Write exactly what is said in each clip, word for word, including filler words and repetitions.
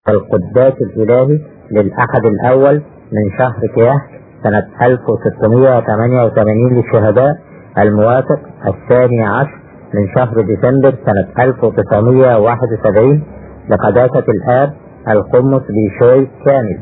القداس الإلهي للأحد الأول من شهر كياه سنة ألف وستمائة وثمانية وثمانين للشهداء، الموافق الثاني عشر من شهر ديسمبر سنة ألف وتسعمائة وواحد وسبعين لقداسة الآب القمص بيشوي كامل.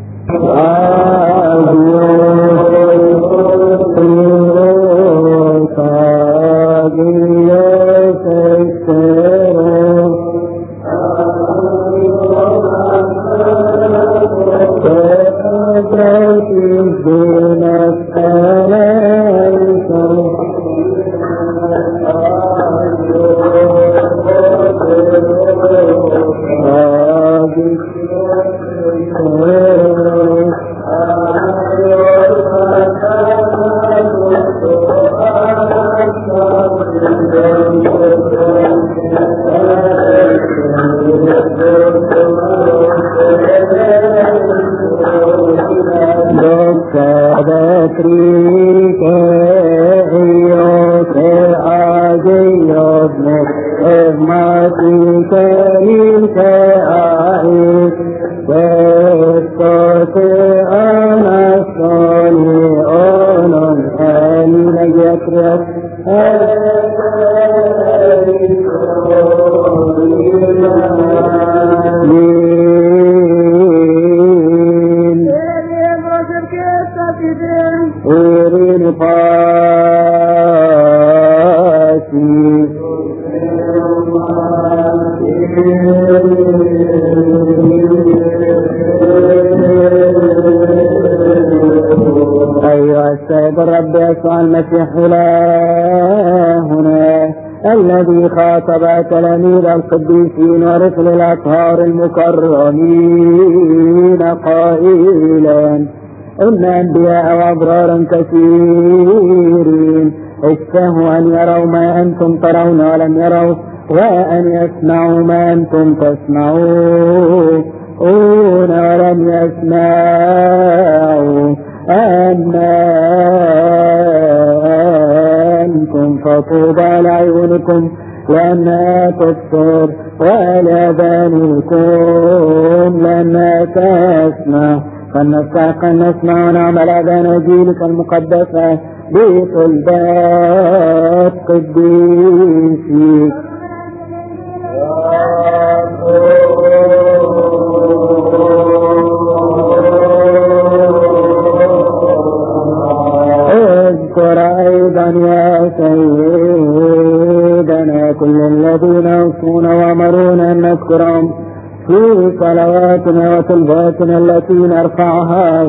المسيح إلهنا الذي خاطب تلاميذ القديسين ورسل الأطهار المكرمين قائلا: إن أنبياء وأبرارا كثيرين اشتهوا أن يروا ما أنتم ترون ولم يروا، وأن يسمعوا ما أنتم تسمعون ولم يسمعوا، أما أنتم فطوبى لعيونكم لأنها تبصر ولآذانكم لأنها تسمع، فلنستحق أن نسمع ونعمل آذان وجيلك المقدسة بطلبات قديسك. اذكر أيضا يا سيدنا كل الذين يوصون وأمرون أن نذكرهم في صلواتنا وطلباتنا التي نرفعها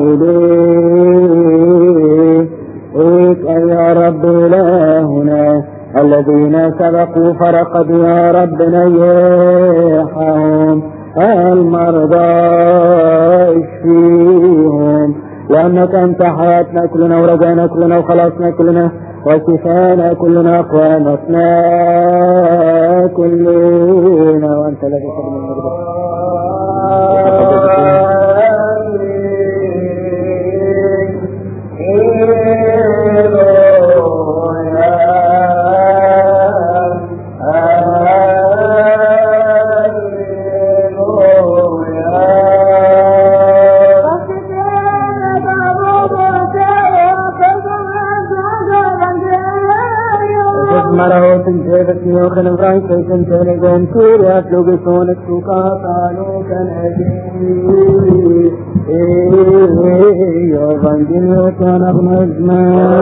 إليك أيها رب إلهنا. الذين سبقوا فرقدوا يا رب نيحهم، المرضى اشفيهم، لأنك أنت حياتنا كلنا ورجعنا كلنا وخلاصنا كلنا وشفانا كلنا وقوامتنا كلنا، وأنت الذي تخدم المرضى. يوخن فرانك سنتين جنتور يفلق سونك سوكاتانو كنجي يوغن جنيو كانق نجمع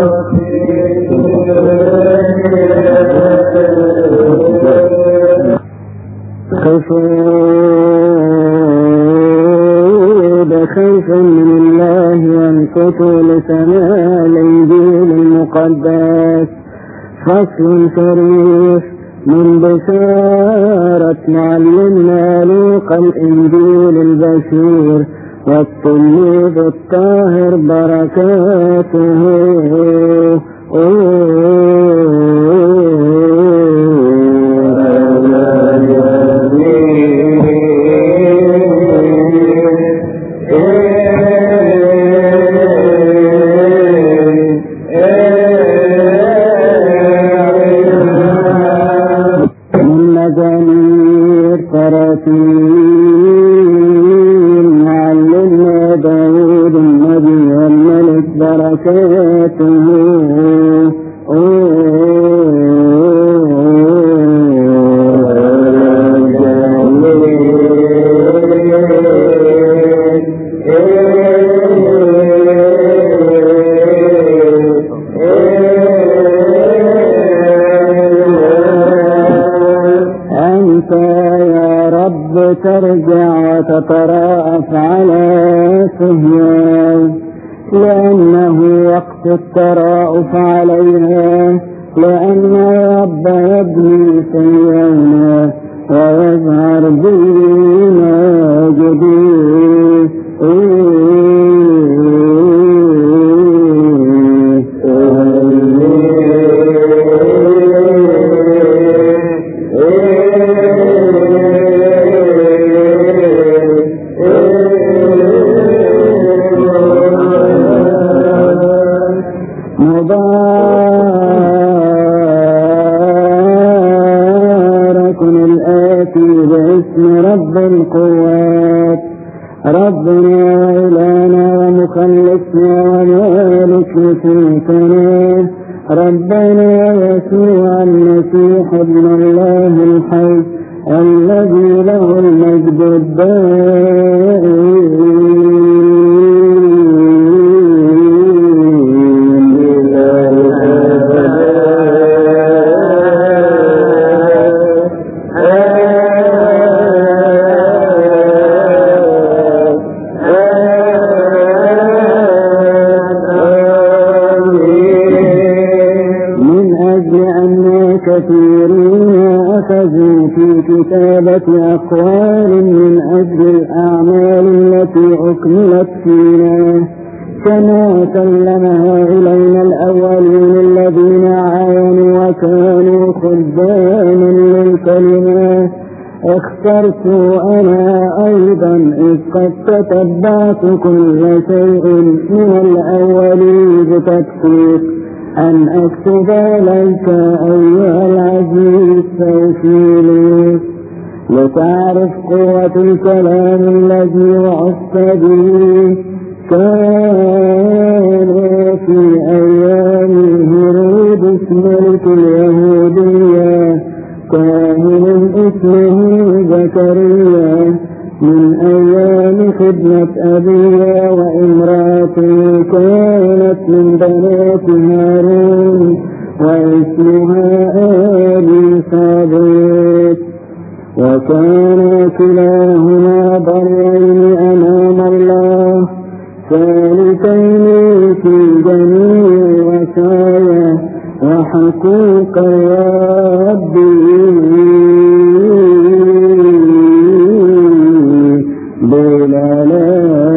خفوا بخيفا من الله وانفتوا لسماء الإنجيل المقدس. فصل شريف من بشارة معلمنا لوقا الإنجيل البشير والتلميذ الطاهر بركاته. التراتيل تتراءف على صهيون، لأنه وقت التراءف عليها، لأن الرب يبني صهيون ويظهر بمجده. رب القوات، ربنا وإلهنا ومخلصنا ومالك نفوسنا، ربنا يسوع المسيح ابن الله الحي الذي له المجد الدائم. في كتابة أقوال من أجل الأعمال التي أكملت فينا، كما سلمها إلينا الأولين الذين عاينوا وكانوا خداما للكلمة، اخترت أنا أيضا إذ قد تتبعت كل شيء من الأولين بتدقيق أن أكتب لك أيها العزيز توفيلي، لتعرف قوة الكلام الذي وعدت به. كان في أيام هيرودس ملك اليهودية كاهن اسمه زكريا من أيام خدمة أبيها، وامرأته كانت من بنات هارون واسمها إليصابيت، وكان كلاهما برين أمام الله ثالثين في جميع وصايا وحقوق الرب. بلا لا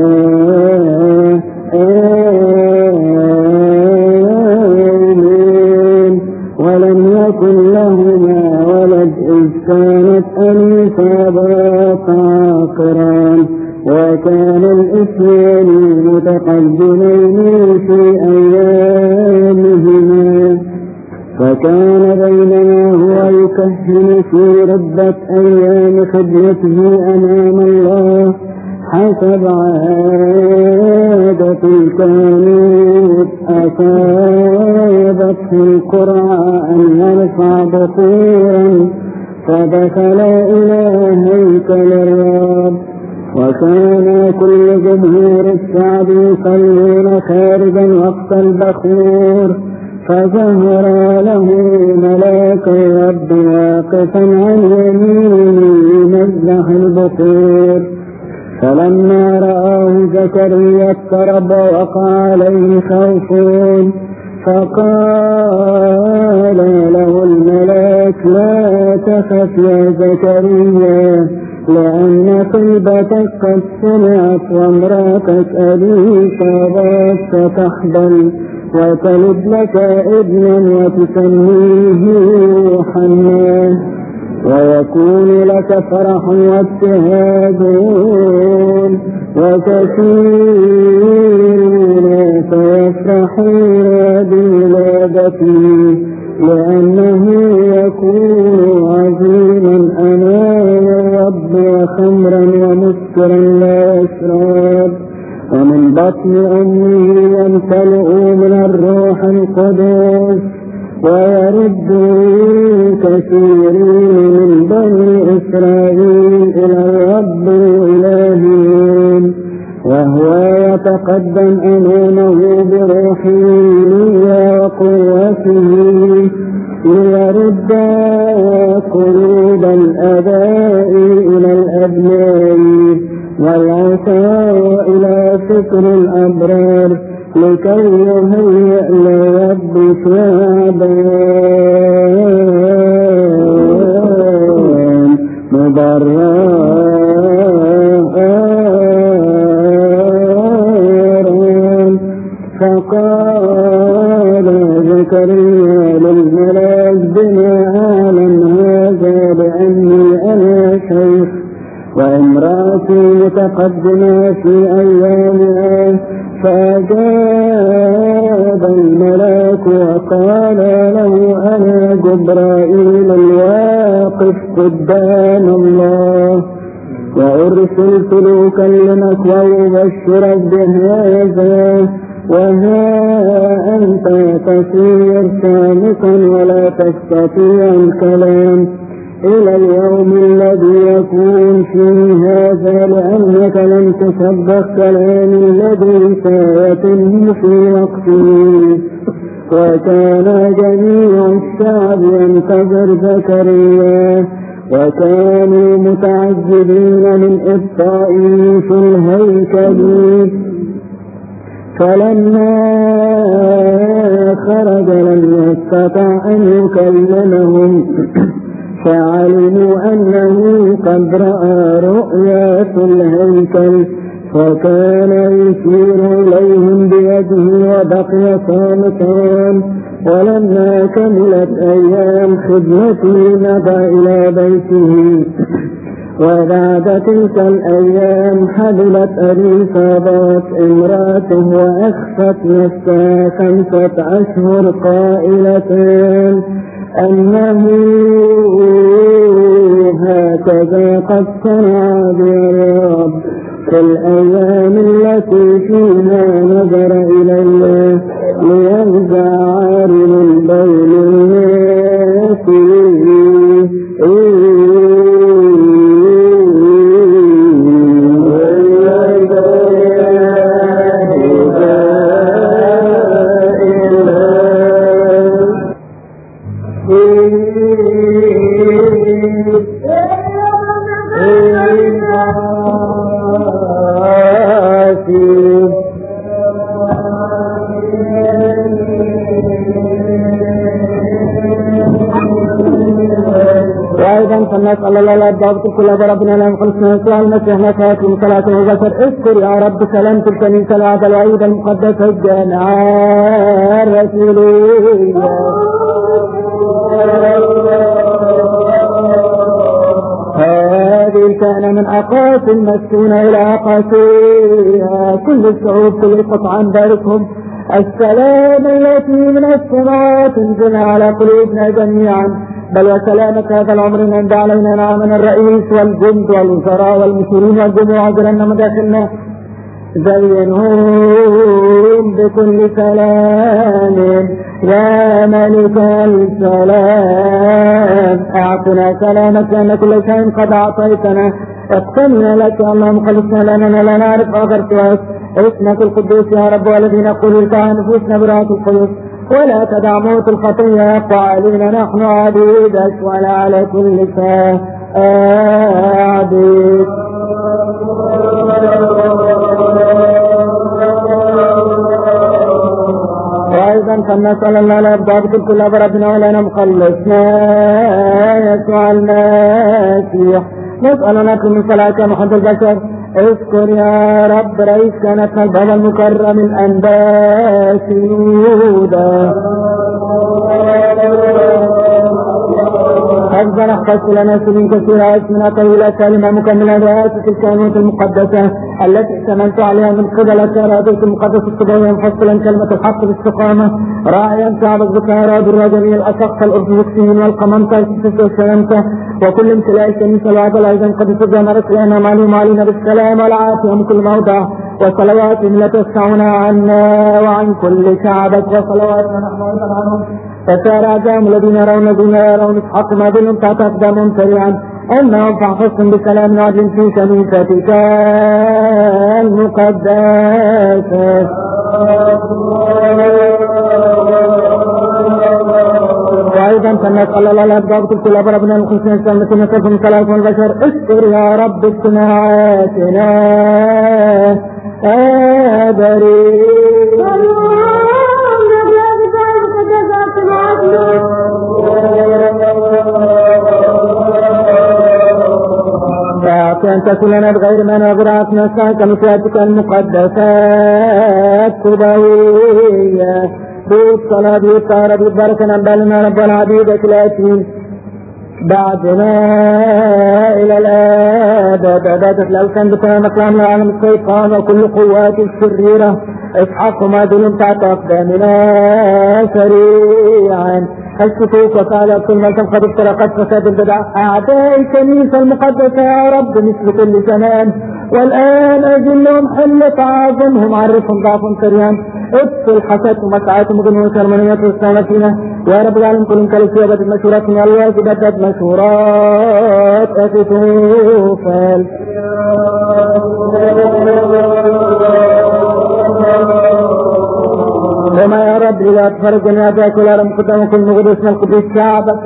آمين. ولم يكن لهما ولد إذ كانت إليصابيت عاقرا، وكان الاثنين متقدمين في أيامهما، فكان بينما هو يكهن في ربة أيام خدمته أمام الله حسب عادة الكهنوت، أصابته القرعة أن يرفع بخورا، فدخل إلى هيكل الرب، وكان كل جمهور الشعب يصلون خارجا وقت البخور، فظهر له ملاك الرب واقفا عن يمينه يمزح البخور، فلما رآه زكريا اضطرب ووقع عليه خوف، فقال له الملاك لا تخف يا زكريا، لأن طيبتك قد سمعت، وامرأتك إليصابيت ستحبل وتلد لك ابنا وتسميه يوحنا، ويكون لك فرح وابتهاج، وكثيرون سيفرحون بولادته، لأنه يكون عظيما أمام الرب وخمرا ومسكرا لا يشرب، ومن بطن أمه يمتلئ من الروح القدس، ويرد كثيرين من بني إسرائيل إلى الرب إلههم، وهو يتقدم أمامه بروحه وقوته ليرد قلوب الآباء إلى الأبناء والعصا إلى فكر الأبرار لكي يهيئ لرب شعبان مبررا. فقال زكريا للملاك بما أعلم هذا لأني أنا شيخ وامرأتي متقدمة في أيامها. فأجاب الملاك وقال له أنا جبرائيل الواقف قدام الله وأرسلت لأكلمك وأبشرك بهذا وها أنت تصير صامتا ولا تستطيع الكلام إلى اليوم الذي يكون فيه هذا لأنك لم تصدق كلام الذي سيتم في وقته. وكان جميع الشعب ينتظر زكريا وكانوا متعجبين من إبطائه في الهيكل. فلما خرج لم يستطع أن يكلمهم فعلموا أنه قد رأى رؤيا في الهيكل. فكان يشير إليهم بيده وبقي صامتا. ولما كملت أيام خدمته مضى إلى بيته. وبعد تلك الأيام حبلت أليصابات امرأته وأخفت نفسها خمسة أشهر قائلة أنه هكذا قد صنع بالرب في الأيام التي فيها نظر إليه لينزع عارم بين الناس. نسأل الله لا يضبط كل ربنا لا يخلصنا يسوع المسيح نسألكم صلاة وبشر. اذكر يا رب سلامة الكنيسة العادة الوعيد المقدسة الجامعة الرسولية. هذه الكائنة من أقاصي المسكونة إلى أقاصيها كل الشعوب كل قطعا باركهم. السلام التي من السماوات تنزل على قلوبنا جميعا بل وسلامة هذا العمر من علينا نعمنا الرئيس والجند والوزراء والمسؤولين والجموع جلنا مداخلنا زينهم بكل سلام يا ملك السلام. اعطنا سلامك لأن كل شيء قد أعطيتنا. اقسمنا لك اللهم خلصنا لأننا لا نعرف آخر سواك. اسمك القدوس يا رب والذي نقول لك عن نفوسنا برات القدوس ولا تدع موت الخطية قائلين نحن عبيدك ولا على كل شيء عبيد. وأيضا فلنسأل الله لا يبدأ بكل ربنا ولا مخلصنا يسوع المسيح. نسألنا من صلاة محمد البشر. اذكر يا رب رئيس كانت البابا المكرم الأنباس يهودا حفظا احفظت لنا سنين كثيرة اسمنا طويلة كلمة مكملة رئاسة الكائنات المقدسة التي اشتملت عليها من قبل الشهادة المقدسة الطبيعية مفصلا كلمة الحق باستقامة راعيا شعبك بكارة بالرجمية الأشق الأرثوذكسيين والقمنطة والسلامة وكل امتلاء الكنيسة العادل أيضا قد تجمرت لنا معلوم علينا بالسلام والعافية من كل موضع وصلواتهم لا تسعنا عنا وعن كل شعبك وصلواتنا نحن أيضا عنهم. فسار أجام الذين يرون دون يرون اسحاق ما بينهم تحت أقدامهم سريعا أنهم فاحفظهم بسلام عدل في كنيستك المقدسة. وايضا فنسال الله لا يبقى كل ربنا المخلصين التي نسلكم من كلام البشر استر يا رب اجتماعاتنا ادري فاعطي ان تكون لنا بغير ما نغرات نساك مسياتك المقدسات كبويه بالصلاة والطهارة بالبركة نبالنا رب العبيدة التي بعدنا إلى الآباد عبادة الأوثان بتمام أقلام العالم الشيطان وكل قوات الشريرة اسحق ما دون تحت أقدامنا سريعا السفوك وقال كل ما قد افترقت فساد البدع أعداء الكنيسة المقدسة يا رب مثل كل زمان والآن أجلهم حل تعاظمهم عرفهم ضعفهم سريعا ادخل حساتهم وسعاتهم وجنهم وكرمانيات والسلام فينا يا رب العالمين كلهم كالسيابة المشهورات من الواجبات مشهورات أخفوفال وما يا رب إذا أتفرج جميعا كل أرم قدام كل مغد اسم القدس شعبك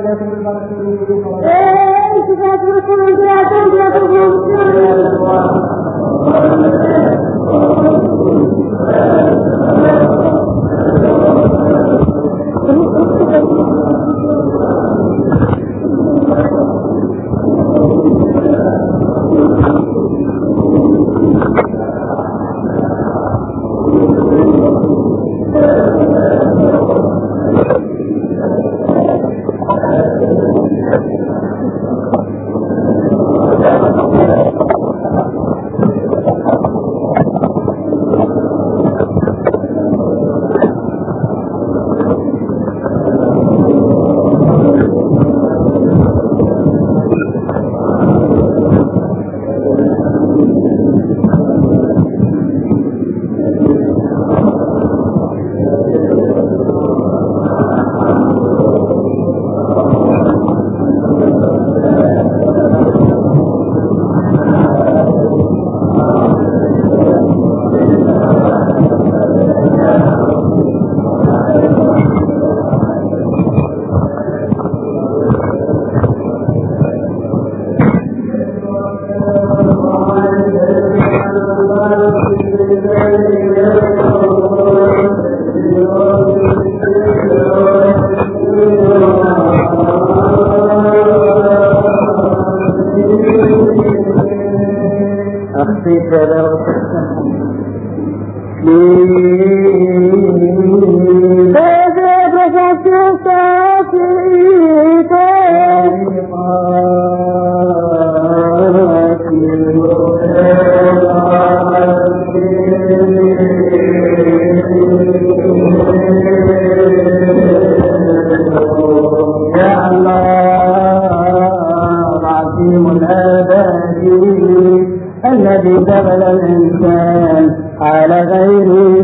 الذي جبل الإنسان على غير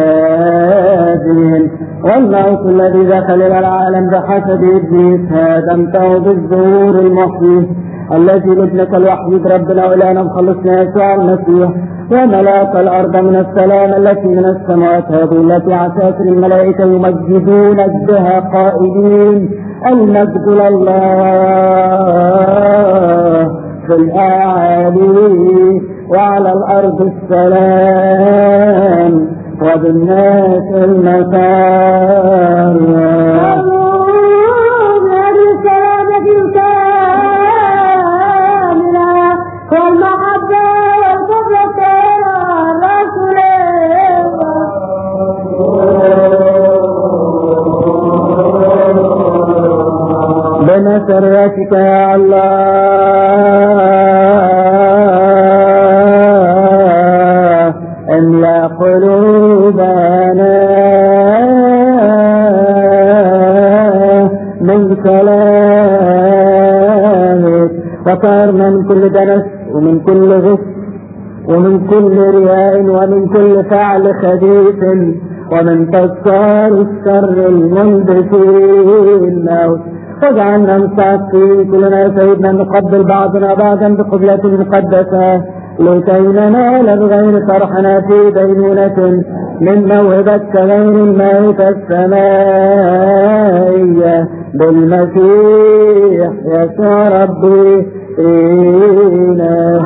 فساد والموت الذي دخل إلى العالم بحسب إبليس هدمته بالظهور المحيي الذي لابنك الوحيد ربنا وإلهنا مخلصنا يسوع المسيح وملاك الأرض من السلام التي من السماوات هذه التي عساكر الملائكة يمجدونك بها قائلين المجد لله في الأعالي وعلى الأرض السلام وبالناس المسار والمحبة والقدرة الرسول بمسرتك يا الله املأ قلوبنا من كلامك وطهرنا من كل دنس ومن كل غش ومن كل رياء ومن كل فعل خبيث ومن تذكار الشر المنبت الموت واجعلنا مستعفين كلنا سيدنا نقبل بعضنا بعضا بقبلة مقدسة لكي ننال بغير طرحنا في دينونة من موهبة غير الموت السمائية بالمسيح يسوع ربي فينا.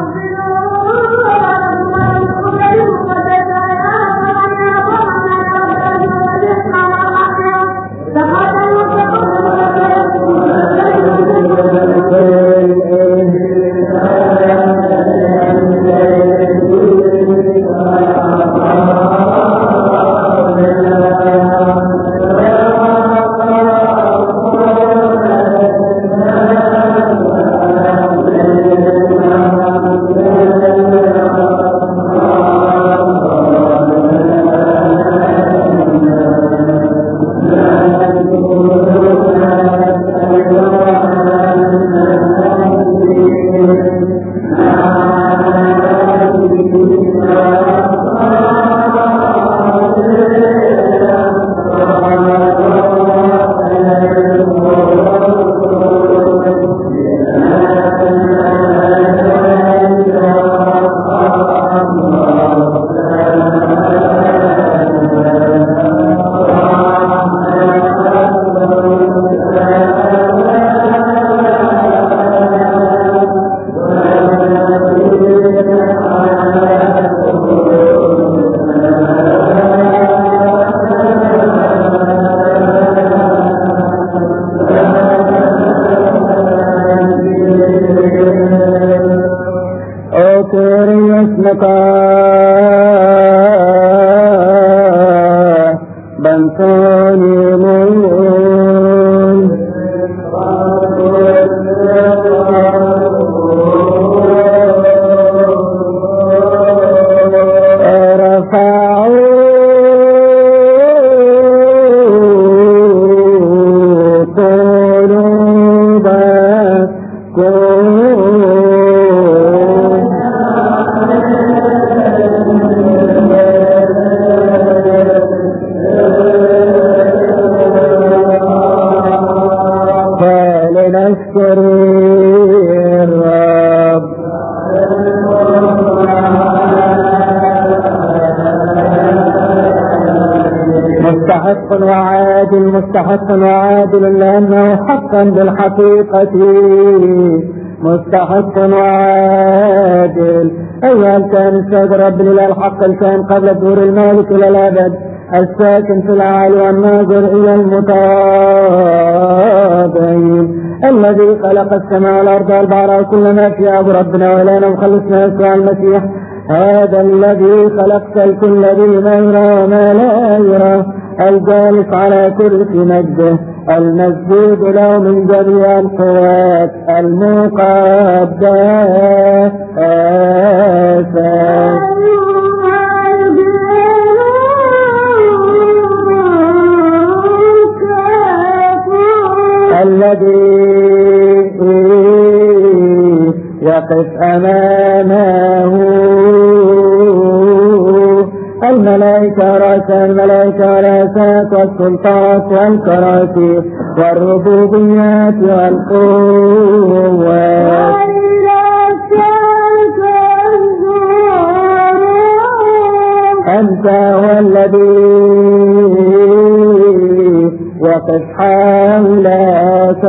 مستحق وعادل مستحق وعادل لأنه حقا بالحقيقة مستحق وعادل. أيها الكائن السيد رب الإله الحق الكائن قبل ظهور المالك إلى الأبد الساكن في الأعالي والناظر إلى المتواضعين الذي خلق السماء والأرض والبحر وكل ما فيها بربنا وإلهنا وخلصنا يسوع المسيح هذا الذي خلقت الكل بما يرى وما لا يرى الجالس على كرسي مجده المسجود له من جميع القوات المقدسة. الذي يقف أمامه الملائكة رؤساء الملائكة والرؤساء والسلطات والكراسي والربوبيات والقوات أنت هو الذي وقف حولك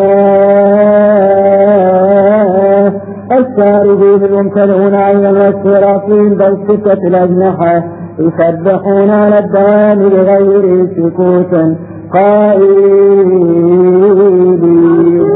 الساربين الممتلئون عينا والسراطين بل ستة الأجنحة يسبحون على الدوام بغير سكوت قائلين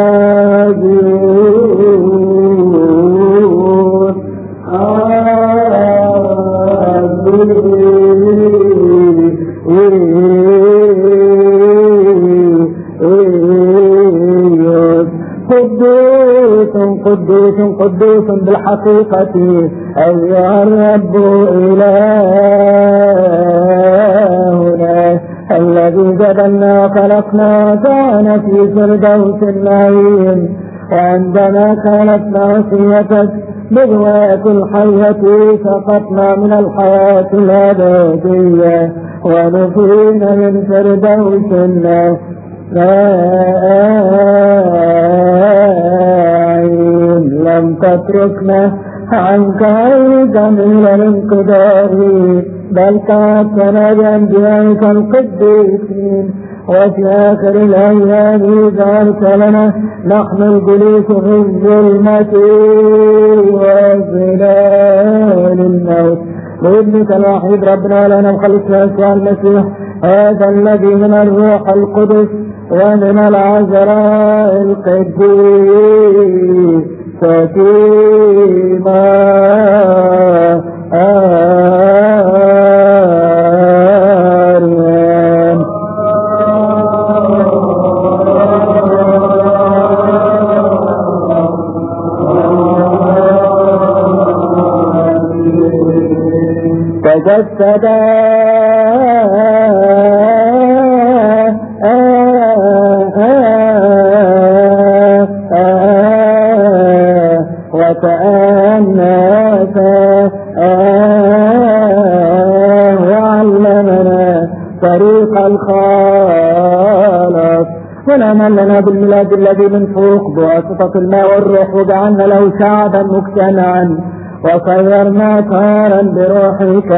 قدوس قدوس قدوس بالحقيقة أيها الرب إلهنا الذي جبلنا وخلقنا وكان في فردوس النعيم، وعندما كانت معصيتك بغواية الحية سقطنا من الحياة الأبدية ونفينا من فردوس النعيم. لم تتركنا عنك جميل الانقدار، بل كاتنا بأنبيائك القديسين، وفي آخر الأيام جعلت لنا نحن الجلوس في الظلمة وظلال الموت بابنك الوحيد ربنا لنا مخلصنا يسوع المسيح، هذا الذي من الروح القدس ومن العذراء القديس فيما آريان. تجسد وتأنس وعلمنا طريق الخلاص، ونعم لنا بالميلاد الذي من فوق بواسطة الماء والروح، وجعلنا له شعبا مجتمعا وصيرنا كارا بروحك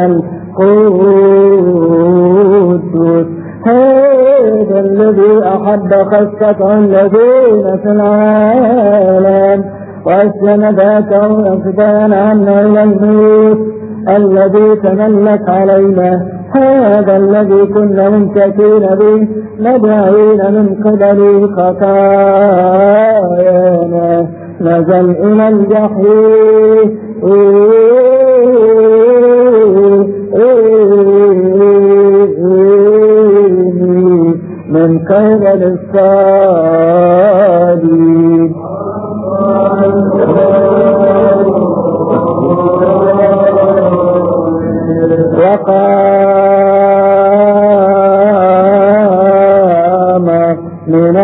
القدوس. هذا الذي أحب خاصة الذين في العالم وأسلم ذاته وأفدان عنا إلى الموت الذي تملك علينا، هذا الذي كنا ممسكين به مدعين من قبل خطايانا نزل إلى الجحيم من قبل الصليب. وقام من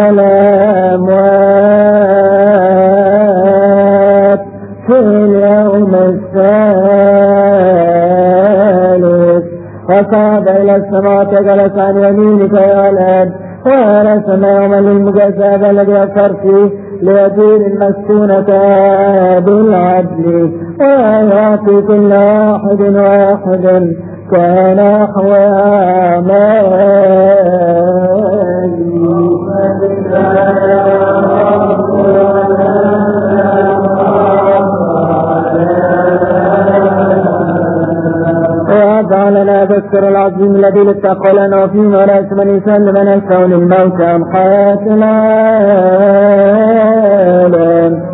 الأموات في اليوم الثالث، وصعد إلى السماء جلس عن يمينك يا الآب، ورسم يوما للمجازات الذي أثر فيه ليدين المسكونة بالعدل، ويعطي كل واحد واحد كنحو وجعلنا ذكر العظيم الذي للتقوى لنا وفيه ورأس من يسلم من الكون الموت عن حياة العالم.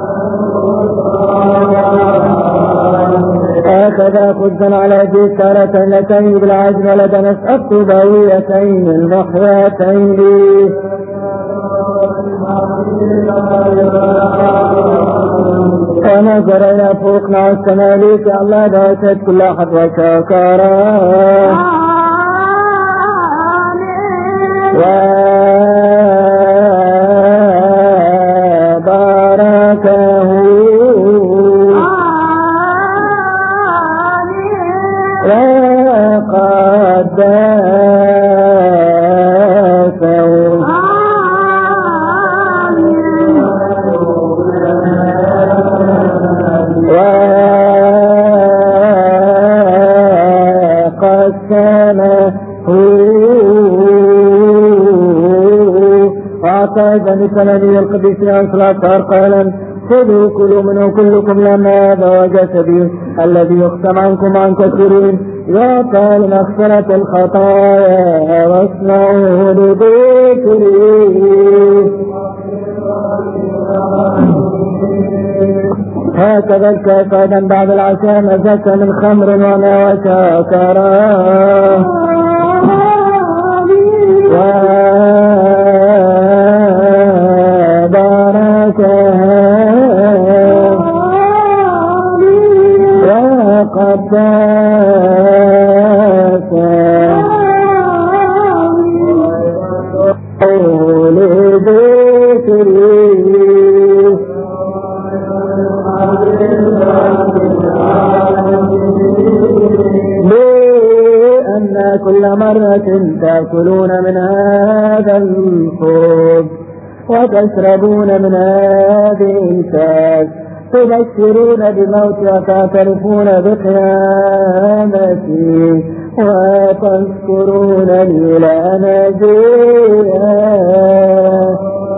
هكذا خذنا على هذه التارة اللتين بالعجم لدنس الطبويتين المحياتين ونظر إلى فوقنا والسماء ليك الله دعوتت كل أحد وشكرا وباركه وقدسه وعطى مثلني القديس أنصلاطار قائلا خذوا كلوا منه كلكم لما هذا وجسدي الذي يختم عنكم عن كثيرين يعطى لمغفرة الخطايا واصنعوا لذكري. وهكذا الكاس أيضا بعد العشاء مزك من خمر وما وشاكرا وباركها وقدسها لأن كل مرة تأكلون من هذا الخبز وتشربون من هذه الكاس تبشرون بموتي وتعترفون بقيامتي وتذكرونني لأنا جاء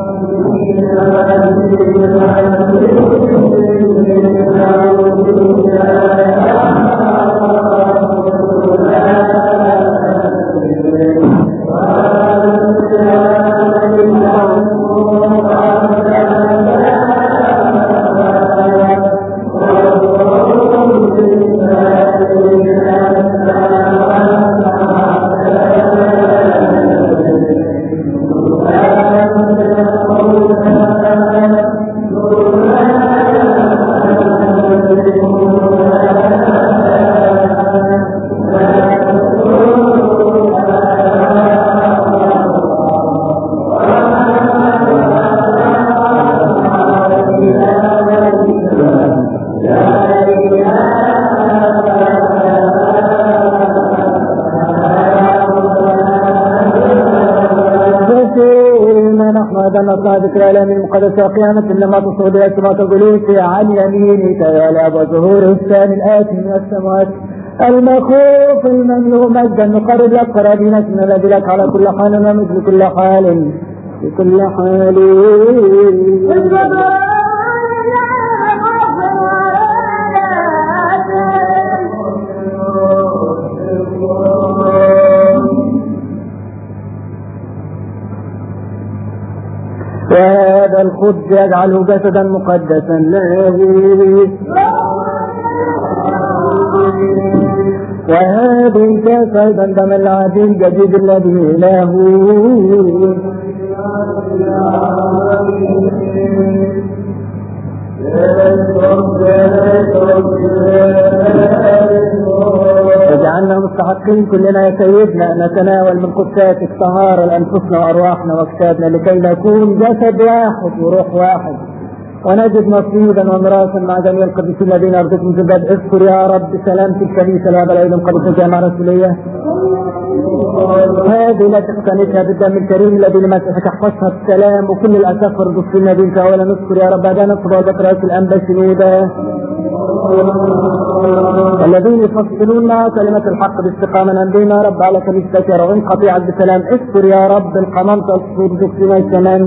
ذكر الأيام المقدسة قيامة لما تصعد إلى السماء الجلوس عن يمينك يا لأب ظهور الثاني الآتي من السماوات المخوف المملوء مجدا نقرب لك قرابينتنا الذي لك على كل حال ومثل كل حال في كل حال وهذا الخبز يجعله جسدا مقدسا له وهذه الكاس أيضا دم العهد الجديد الذي له وجعلنا مستحقين كلنا يا سيدنا أن نتناول من قدساتك طهارة لأنفسنا وأرواحنا وأجسادنا لكي نكون جسد واحد وروح واحد ونجد نصيبا وميراثا مع جميع القديسين الذين أرجوكم جداد. اذكر يا رب سلامة الكنيسة لهذا العيد القديس جامعة رسولية هذه لا تقتنسها بالدم الكريم الذي لمسحك احفظها السلام وكل الأسفر ضفنا بنك. أولا نذكر يا رب هذا نصب وذكر رأس الأنبا شنودة الذين يفصلون مع كلمة الحق باستقامة أنبينا رب على كنيستك يا رب قطيعة بسلام. اذكر يا رب القمامطة الصور دكتنا السمان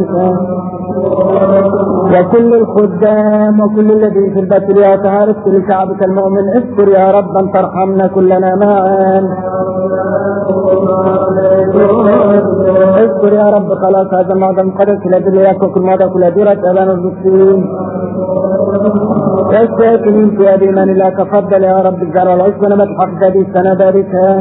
وكل الخدام وكل الذين في البيت يا تهارس كل شعبك المؤمن. اذكر يا رب أن ترحمنا كلنا معا. اذكر يا رب خلاص هذا الموضوع المقدس الذي ياك وكل موضوع كل دورة أبان الزكين الساكنين في أبي من الله. تفضل يا رب الزرع والعشب ونما تحفظ هذه السنة باركها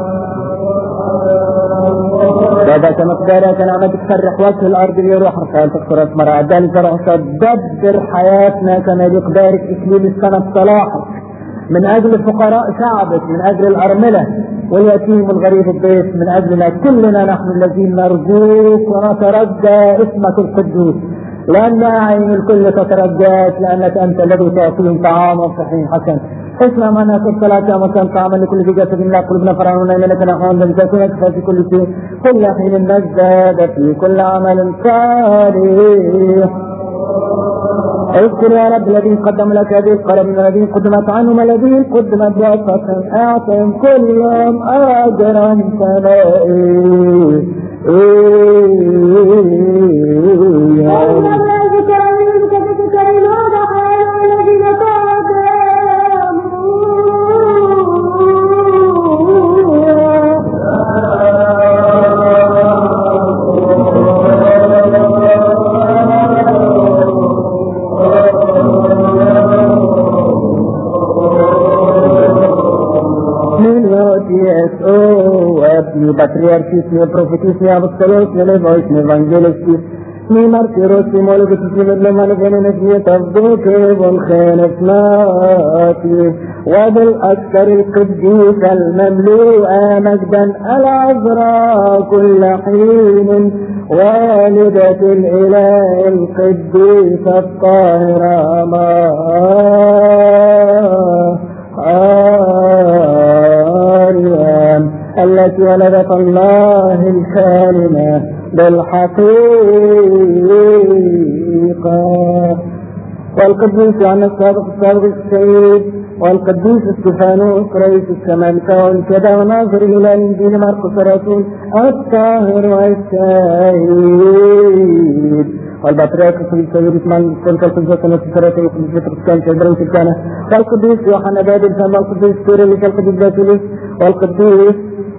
وذاك مقدارك نعمتك تفرح وجه الأرض ليروح رسالة تكسر أسمر عدالي زرع دبر حياتنا كما يقدارك إكليل السنة الصلاحة من أجل فقراء شعبك من أجل الأرملة واليتيم والغريب الضيف من أجلنا كلنا نحن الذين نرجوك ونترجى اسمك القدوس لأن عين الكل تترجاك لأنك أنت الذي تعطيهم طعاما صحيح حسن. اسمع معنا في الصلاة يا مكان طعاما لكل ذي جسد لا قلوبنا فرعون إليك نحن بمساكنك في كل شيء كل حين نزداد في كل عمل صالح. اذكر يا رب الذين قدموا لك هذه القرابين الذين قدمت عنهم الذين قدمت بواسطة أعطهم كلهم أجرا سنائي. ni patriarchis, ni prophetis, ni apostolos, ni levois, ni evangelistis, ni martyros, ni mologitis, ni medleman, ni تفضيك والخير اثناتي وبالأكثر القديس المملوء مجدا العذراء كل حين والدة الإله القديس الطاهرة مريم التي ولدت الله الكلمة بالحقيقة والقديس عن السابق السابق السيد والقديس استفانوس رئيس السمالكة والكذا وناظر إلى الإنجيل مرقس الرسول الطاهر والسيد والبطريرك السيد اسماعيل السلطة القدسة نفسرته وقدس بطرس كان شجرة الكهنة والقديس يوحنا باب الفم والقديس كيرلس والقديس باسيليس والقديس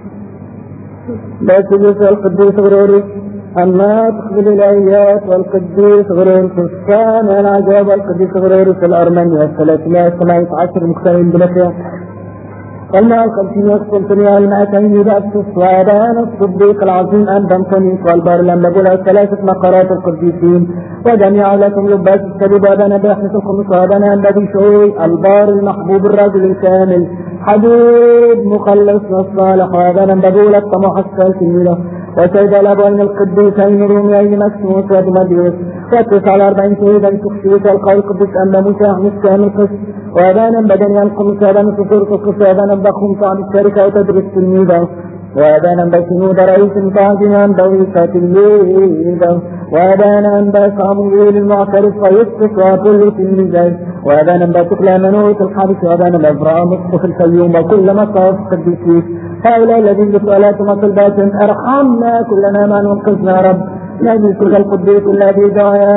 باسيليس والقديس غروريس الناطق بالإلهيات والقديس غروريس السام والعجاب والقديس غروريس الأرمني والثلاثمائة السماوية عشر مختارين بلفيا قلنا الخمسين والسلطنية المائتين بأسس وأبان الصديق العظيم أن بنطونيس والبار الأملبولة الثلاثة مقارات القديسين وجميع لكم لباس السبيب وأبانا بأحسس الخمس وأبانا أنبدي شوي البار المحبوب الرجل الكامل حبيب مخلصنا الصالح وأبانا بقولة طموح السالسين وسيد الأبوين القديسين روميين مكسوس ودمديوس واتس على أربعين سيدا تخشيس والقول القدس أما موسى أحمس كامل قس وأبانا بدنيا القمس وأبانا سفور قصص وأبانا بخوم صعب الشركة وتدرس تلميذا وأبانا بسنود رئيس متعجنا بويسة الليلة وأبانا بصامويل المعترف ويسقط وكل تلميذا وأبانا بتقلى منوت الحارس وأبانا بأبراء مصطفى الفيوم وكل مصاف قديسيك هؤلاء الذين بسؤالاتهم وطلبات ارحمنا كلنا ما ننقذنا رب نجلس القديس الذي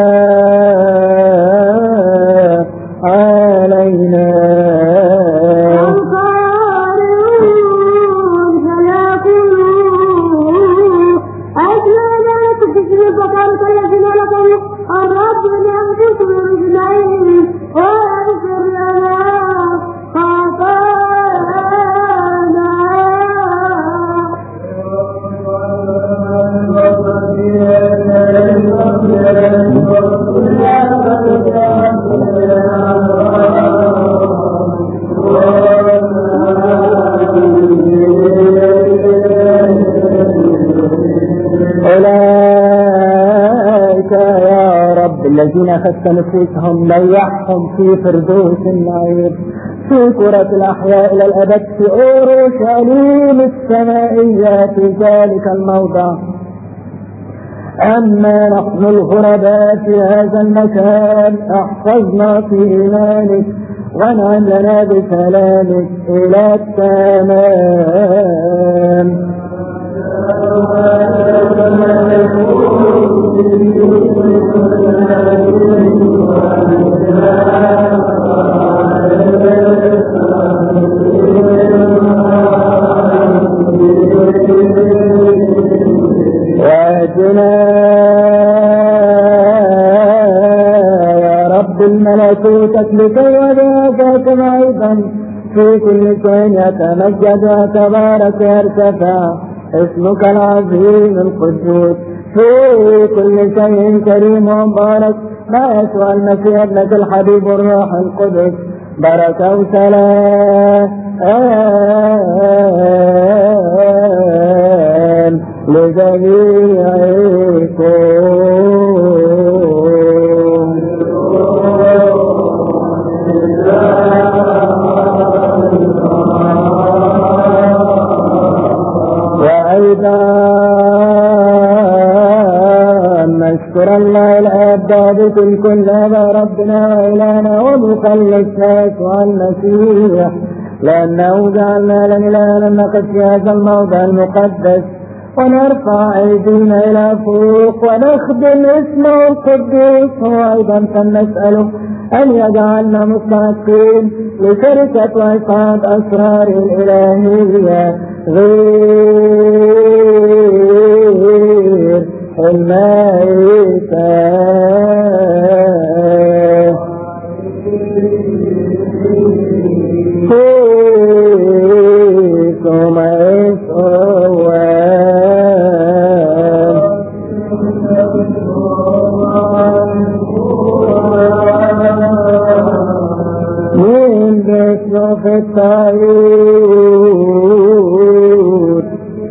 دعا علينا الرب ينفس برجلين ويغفر لنا خطايانا أولئك يا رب الذين أخذت نفوسهم ليحهم في فردوس النعيم في كرة الأحياء إلى الأبد في أورشليم السمائية في ذلك الموضع. أما نحن الغرباء في هذا المكان احفظنا في إيمانك وانعم لنا بسلامك إلى التمام. واهدنا يا رب الملكوتك لكي وذاك أيضا في كل شيء يتمجد وتبارك ويرتفع اسمك العظيم القدوس في كل شيء كريم ومبارك ما يسوى المسيح ابنك الحبيب الروح القدس بركة وسلام لجميعكم. وأيضا نشكر الله الآب ضابط الكل هذا ربنا وإلهنا ومخلصنا يسوع المسيح لأنه جعلنا لنا نقف في هذا الموضع المقدس ونرفع أيدينا إلى فوق ونخدم اسمه القدوس وأيضا فلنسأله أن يجعلنا مستحقين لشركة وإسعاد أسرار الإلهية غير المائتة. فيكم أسوأ في الطيور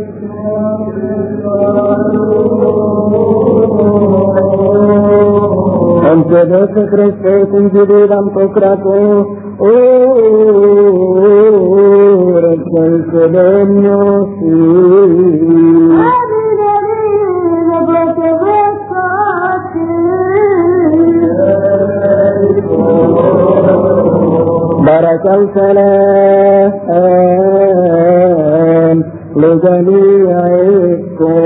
أنت بفكر السيف جديدا تكرهه رجلت بالنصيب بارك السلام لجميعكم.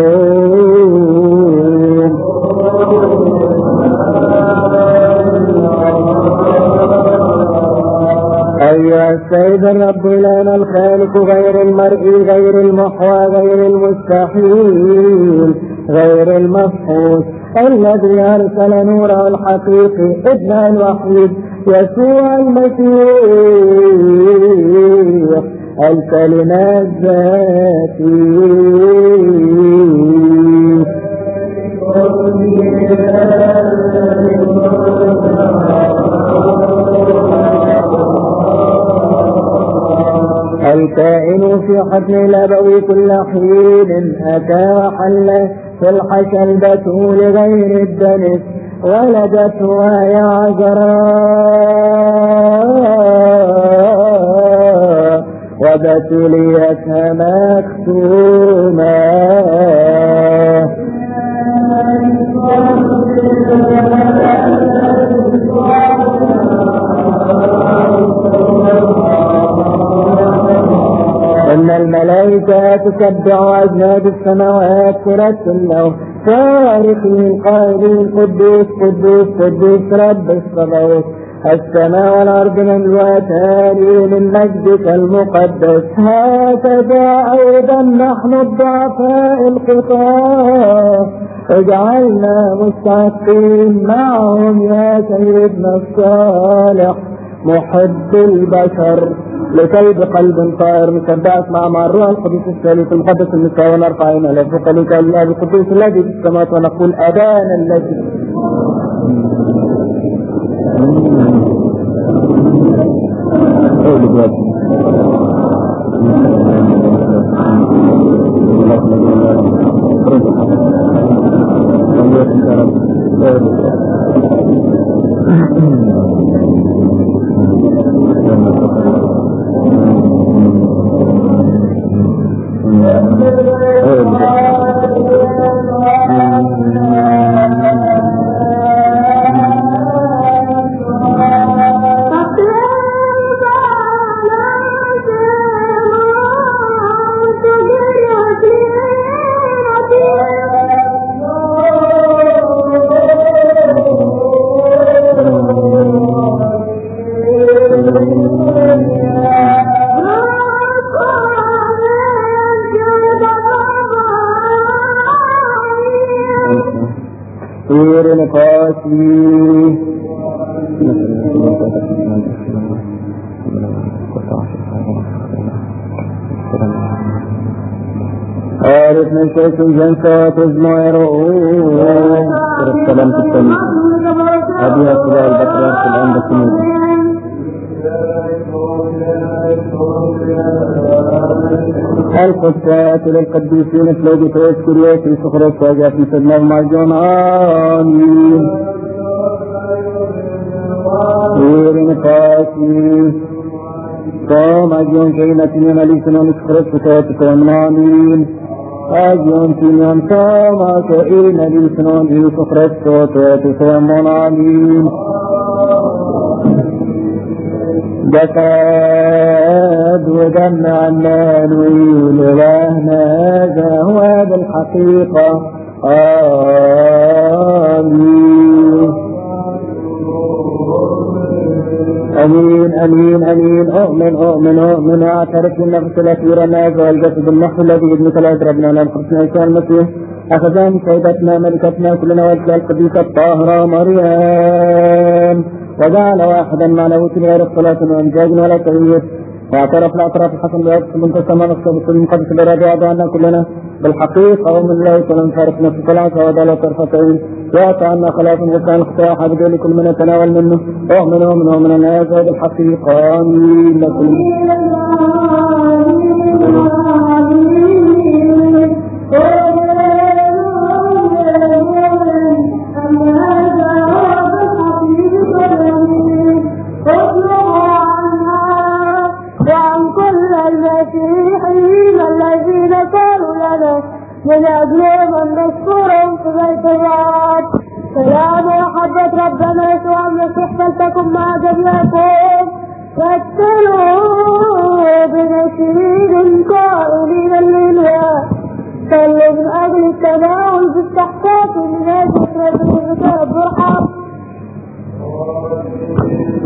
أيها السيد الرب لنا الخالق غير المرئي غير المحوى غير المستحيل غير المفحوص الذي أرسل نوره الحقيقي ابنه الوحيد يسوع المسيح الكلمة الذاتي الكائن في حضن الأبوي كل حين أتى وحل في الحشا البتول غير الدنس ولدتها يا عذراء وبتوليتها مكتومة إن الملائكة تسبح أجناد السماوات ترتل له صارخين قائلين قدوس قدوس قدوس رب الصباوت السماء والأرض مملوءتان من مجدك المقدس. هكذا أيضا نحن الضعفاء الخطاة اجعلنا مستحقين معهم يا سيدنا الصالح محب البشر لكي بقلب طائر مسبعت مع مع الروح القدس الثالث المقدس المساوي ونرفعنا لفوق لك الاب القدوس الذي في السماوات ونقول ابانا الذي عارف من شيء جنسات ازمائرون السلام تتنى أبيها صلاة البطرير في الآن بسنوك القدسات للقديسين فلوجي توسكرية في سخرة واجه في سدنا المعجون آمين سيرين قاسي قام أجيون كينة مليك سنون سخرة فتاتكم آمين أجيون تنين قام كينة مليك سنون سخرة فتاتكم آمين جسد ودم عنان ويلهنا هذا هو بالحقيقة آمين أمين أمين أمين أؤمن أؤمن أؤمن أعترف بالنفس الأخيرة نازع الجسد النحو الذي ابنك لا يضربنا لم خصنا عيسى المسيح أخذان سيدتنا ملكتنا كلنا والدها القديسة الطاهرة مريم وجعل واحدا مع لاهوت غير الصلاة وامجاد ولا تغيير واعترف الاعتراف الحسن بوقت من تسمى نفسه بالسلم المقدس الذي أعطانا كلنا بالحقيقة ومن الله ولم فارق نفسه ثلاثة ودالة طرفتين وأعطانا خلاص غفران الخطايا حبيبي لكل من يتناول منه ومن ومن ومن الناس بالحقيقة آمين لكل وعن كل المسيحيين الذين قالوا لنا من أجلهم أن نذكرهم في بيت الرب. سلام ومحبة ربنا يسوع المسيح فلتكن مع جميعكم. واتلوا بنشيد قائلين الليلة صلوا من أجل التناول باستحقاق من أجل رب الرب.